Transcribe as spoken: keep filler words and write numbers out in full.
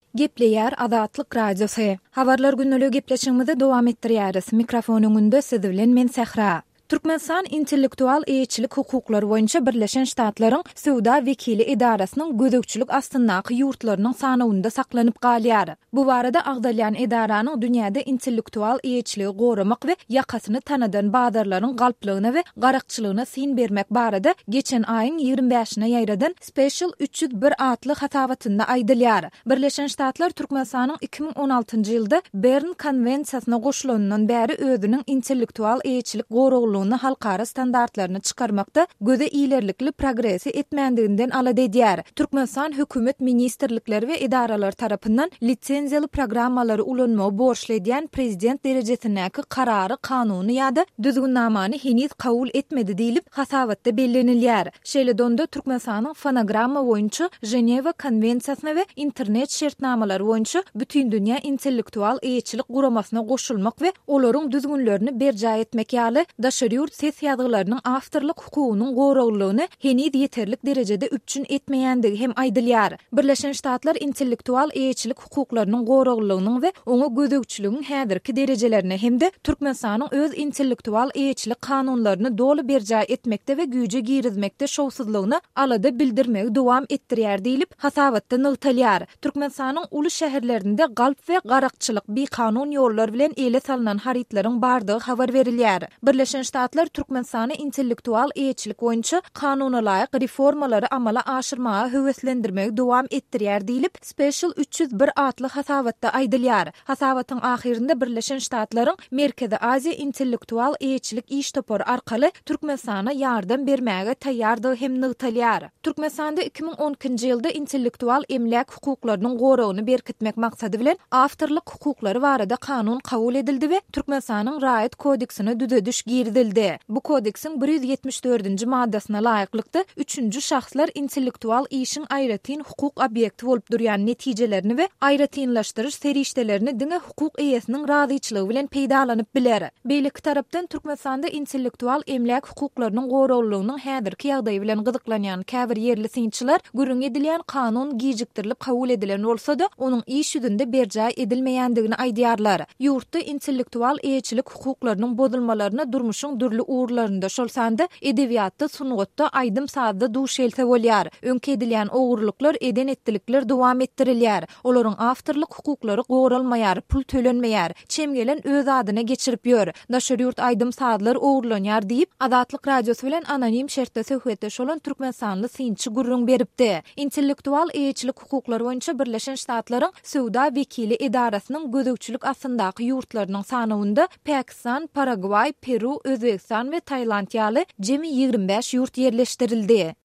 Gepleýär Azatlyk Radiosu. Habarlar günnälik gepleşigimizi dowam etdirýäris. Mikrofonuňda siz bilen men Sehra. Türkmenistan intellektual eýetçilik hukuklary boýunça Birleşen Ştatlaryň Suwda Wekili Idarasynyň gözükçülük astyndaky ýurtlarynyň sanawynda saklanyp galýar. Bu barada agdalýan edaranyň dünýäde intellektual eýetçiligi goramak we ýakasyny tanadan bazarlaryň galplygyna we garakçylygyna sin bermek barada geçen aýyň ýigirme beşine ýaýradan Special üç yüz bir atly hatabatynda aýdylýar. Birleşen Ştatlar Türkmenistanyň iki bin on altyncy ýylda Bern konwensiýasyna goşulanyndan bäri özüniň intellektual eýetçilik goraglygyny halkara standartlaryny çykarmakda göze ilerlikli progresi etmendiginden alady edýär. Türkmenistan hökümet ministrlikleri we idaralar tarapyndan litsenziýaly programmalary ulanma borçly edýän prezident derejesindäki karary kanuny ýa-da düzgünnamany henüz kabul etmedi diýilip hasabatda bellenilýär. Şeýle-donda Türkmenistanyň fonogramma boýunça Ženewa konwensiýasyna we internet şertnamalary boýunça bütün dünýä intellektual eýetçilik guramasyna goşulmak we olaryň düzgünlerini berja etmek ýaly daşary ýurt ses ýazgylarynyň awtorlyk hukugynyň goraglygyny henüz ýeterlik derejede üpçün etmeýändigi hem aýdylýar. Birleşen Ştatlar intellektual eýetçilik hukuklarynyň goraglygynyň we oňa gözükçüligiň häzirki derejelerine hem-de Türkmenistanyň öz intellektual eýetçilik kanunlaryny dolu berja etmekde we güýje girizmekde şowsuzlygyny alada bildirmegi dowam etdirýär diýilip hasabatda nygtalýar. Türkmenistanyň uly şäherlerinde galp we garakçylyk bir kanun ýollar bilen ele salynan haritlaryň bardygy habar berilýär. Birleşen Ştatlar Türkmenistany intellektual eýetçilik boýunça kanuna laýyk reformalary amala aşyrmaga höweslendirmegi dowam etdirýär diýilip Special üç yüz bir atly hasabatda aýdylýar. Hasabatyň ahirinde Birleşen Ştatlaryň Merkezi Aziýa intellektual eýetçilik iş topory arkaly Türkmenistana ýardam bermäge taýýardygy hem nygtalýar. Türkmenistanda iki bin on ikinji ýylda intellektual emlak hukuklarynyň goragyny berkitmek maksady bilen awtorlyk hukuklary barada kanun kabul edildi we Türkmenistanyň Raýat kodeksine düzediş girdildi. Bu kodeksin bir yüz ýetmiş dördünji maddasyna laýyklykda üçüncü şahslar intellektual işin aýratyn hukuk obyekti bolup durýan netijelerini we aýratynlaşdyryş serişdelerini diňe hukuk eýesiniň razyçylygy bilen peýdalanyp biler. Beýleki tarapdan Türkmenistanda intellektual emlak hukuklarynyň goraglygynyň häzirki ýagdaýy bilen gyzyklanýan käbir ýerli synçylar gürüň edilýän kanun gijikdirilip kabul edilen bolsa-da onuň iş ýüzünde berja edilmeýändigini aýdýarlar. Ýurtda intellektual eýetçilik hukuklarynyň bozulmalaryna durmuşyň dürli uğurlarında şolsanda edebiýatda sungatda aýdym saatda duş else bolýar. Öňke edilýän ogurluklar eden etdilikler dowam etdirilýär. Olaryň awtorlyk hukuklary goralmaýar, pul tölenmeýär. Çemgelen öz adyna geçirip ýör. Daşary ýurt aýdym saatlar ogurlanýar diýip Azatlyk Radiosu bilen anonim şertde söhbetdeş bolan Türkmenistanly synçy gurrun beripdi. Intellektual eýetçilik hukuklary boýunça Birleşen Ştatlaryň Suwda Wekili Idarasynyň gözükçülük astyndaky ýurtlarynyň sanawynda Pakistan, Paraguay, Peru, Özbekistan we Taýland ýaly jemi ýigirme beş ýurt ýerleşdirildi.